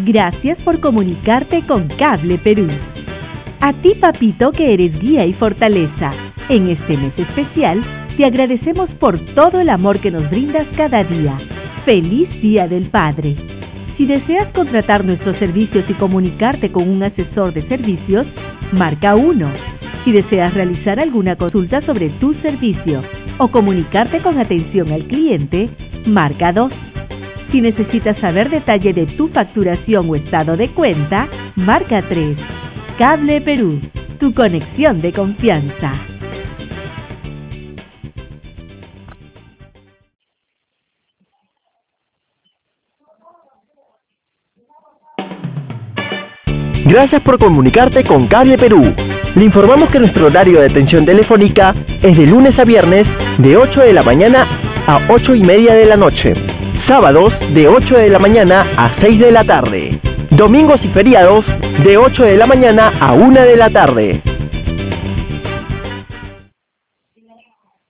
Gracias por comunicarte con Cable Perú. A ti, papito, que eres guía y fortaleza. En este mes especial, te agradecemos por todo el amor que nos brindas cada día. ¡Feliz Día del Padre! Si deseas contratar nuestros servicios y comunicarte con un asesor de servicios, marca 1. Si deseas realizar alguna consulta sobre tu servicio o comunicarte con atención al cliente, marca 2. Si necesitas saber detalle de tu facturación o estado de cuenta, marca 3. Cable Perú, tu conexión de confianza. Gracias por comunicarte con Cable Perú. Le informamos que nuestro horario de atención telefónica es de lunes a viernes de 8 de la mañana a 8:30 de la noche. Sábados de 8 de la mañana a 6 de la tarde. Domingos y feriados de 8 de la mañana a 1 de la tarde.